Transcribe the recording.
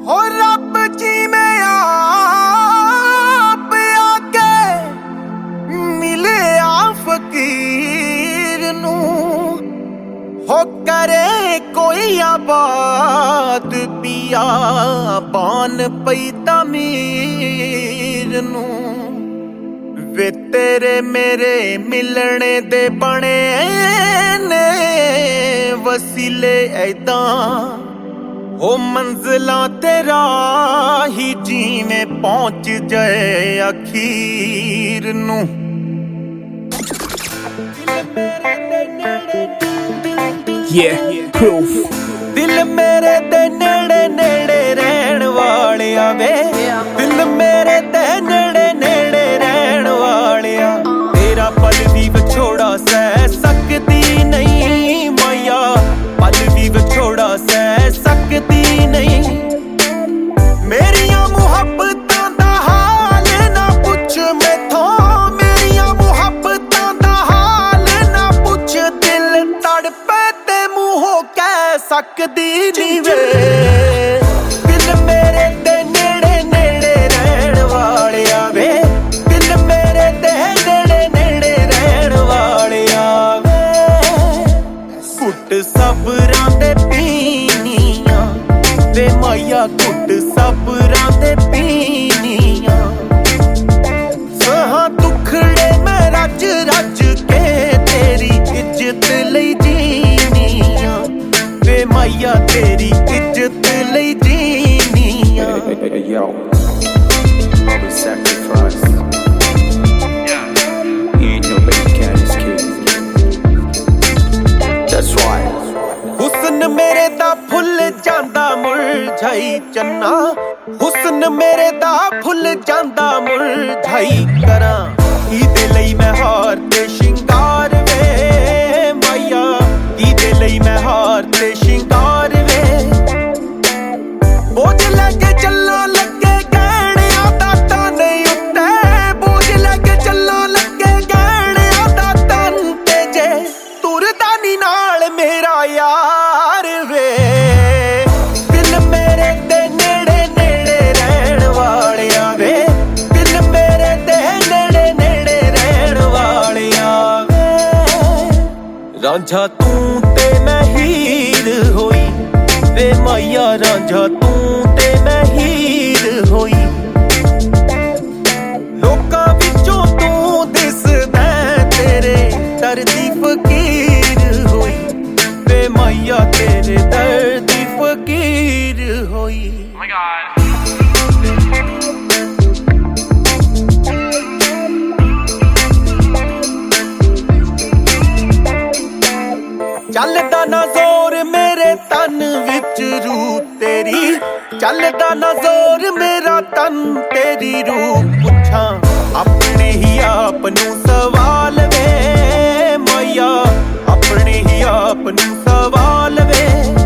हो रब जिवें आप आके मिले आ फकीर नू हो करे कोई आबाद पिया बान पई तमीर नू वे तेरे मेरे मिलने दे बने ने वसीले ऐदा हो मंजिला तेरा ही जीवें पहुंच जाए अखीर नू proof दिल मेरे ते नेड़े नेड़े रहन वालिया वे दिल मेरे ते नेड़े नेड़े रहन वालिया तेरा पल भी विछोड़ा सह सकती नहीं मैया पल भी विछोड़ा सह सकती नहीं मेरिया मुहब्बतां दा हाल ना पुछ मैथों मेरिया मुहब्बतां दा हाल ना पुछ दिल तड़पे ते मूंहों कह सकदी नहीं वे दिल मेरे ते नेड़े नेड़े रहन वालिया वे दिल मेरे ते नेड़े नेड़े रहन वालिया वे घुट सबरां दे पीनियां वे माया घुट सबरां दे पीनियां सहां दुखड़े मैं रज रज के तेरी इज्जत लई जीनियां वे माया तेरी इज्जत लई जीनियां Yo, love is sacrifice. He ain't no baby candy's kid. That's why हुस्न मेरे दा फुल जांदा मुरझाई चन्ना हुस्न मेरे दा फुल जांदा मुरझाई करां इहदे लई मैं हार ते शिंगार वे माया इहदे लई मैं हार ते शिंगार वे बोझ लगे चलना लगे गहणियां दा तन उत्ते बोझ लगे चलना लगे गहणियां दा तन ते जे तुरदा नी नाल मेरा यार वे दिल मेरे ते नेड़े नेड़े रहन वालिया वे दिल मेरे ते नेड़े नेड़े रहन वालिया वे रांझा तू ते मैं हीर होई वे माया रांझा तू ते मैं हीर होई लोकां विचों तू दिसदा तेरे दर्दी फकीर होई वे माया तेरे दर्दी फकीर होई Oh my God. ਚੱਲਦਾ ਨਾ ਜ਼ੋਰ ਮੇਰੇ ਤਨ ਵਿੱਚ ਰੂਹ ਤੇਰੀ ਚੱਲਦਾ ਨਾ ਜ਼ੋਰ ਮੇਰਾ ਤਨ ਤੇਰੀ ਰੂਹ ਪੁੱਛਾਂ ਆਪਣੇ ਹੀ ਆਪ ਨੂੰ ਸਵਾਲ ਵੇ ਮਾਇਆ ਆਪਣੇ ਹੀ ਆਪ ਨੂੰ ਸਵਾਲ ਵੇ